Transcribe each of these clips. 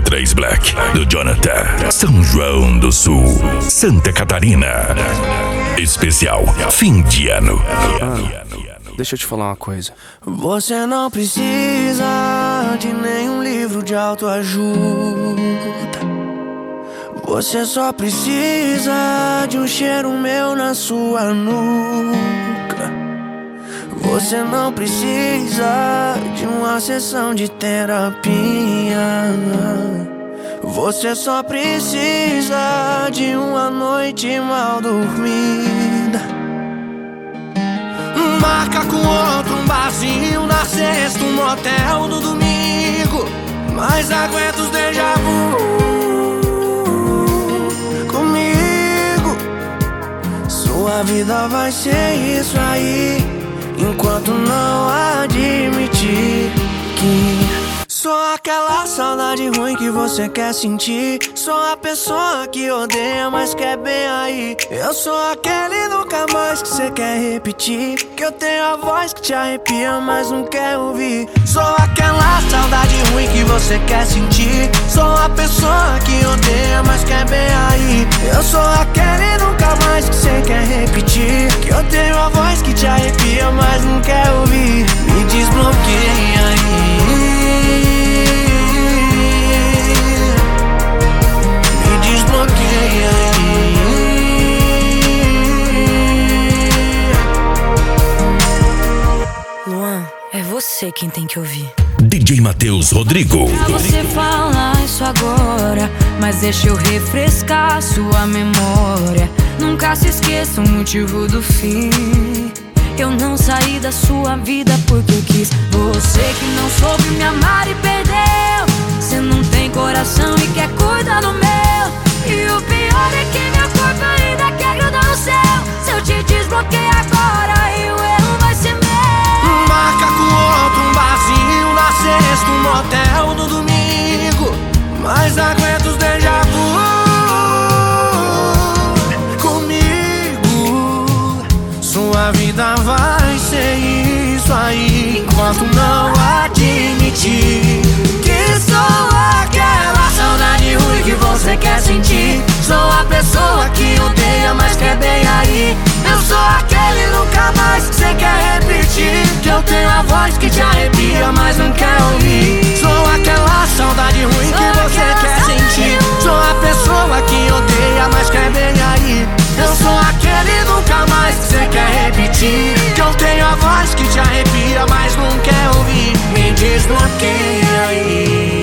3 Black, do Jonathan. São João do Sul, Santa Catarina. Especial fim de ano. Deixa eu te falar uma coisa. Você não precisa de nenhum livro de autoajuda. Você só precisa de um cheiro meu na sua nuca. Você não precisa de uma sessão de terapia. Você só precisa de uma noite mal dormida. Marca com outro um barzinho na sexta, um motel no domingo. Mas aguenta os déjà vu comigo. Sua vida vai ser isso aí, enquanto não admitir que sou aquela saudade ruim que você quer sentir. Sou a pessoa que odeia, mas quer bem aí. Eu sou aquele nunca mais que você quer repetir. Que eu tenho a voz que te arrepia, mas não quer ouvir. Sou aquela saudade ruim que você quer sentir. Sou a pessoa que odeia, mas quer bem aí. Eu sou aquele nunca mais que você quer repetir. Que eu tenho a voz que te arrepia, mas não quer ouvir. Me desbloqueia aí. Luan, é você quem tem que ouvir. DJ Matheus Rodrigo. Pra você falar isso agora, mas deixa eu refrescar sua memória. Nunca se esqueça o motivo do fim. Eu não saí da sua vida porque eu quis. Você que não soube me amar e perdeu. Você não tem coração e quer cuidar do meu. E o pior é que meu corpo ainda quer grudar no céu. Se eu te desbloquear agora, aí o erro vai ser meu. Marca com outro um barzinho na sexta, um motel no domingo. Mas aguenta os déjà vu comigo. Sua vida vai ser isso aí, enquanto não admitir que sou aquela saudade ruim que você quer sentir. Sou a pessoa que odeia, mas quer bem aí. Eu sou aquele nunca mais que você quer repetir. Que eu tenho a voz que te arrepia, mas não quer ouvir. Sou aquela saudade ruim que você quer sentir. Sou a pessoa que odeia, mas quer bem aí. Eu sou aquele nunca mais que você quer repetir. Que eu tenho a voz que te arrepia, mas não quer ouvir. Me desbloqueia aí.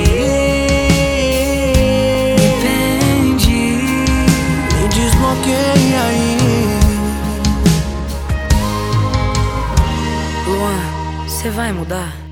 Desbloqueia aí. Luan, você vai mudar?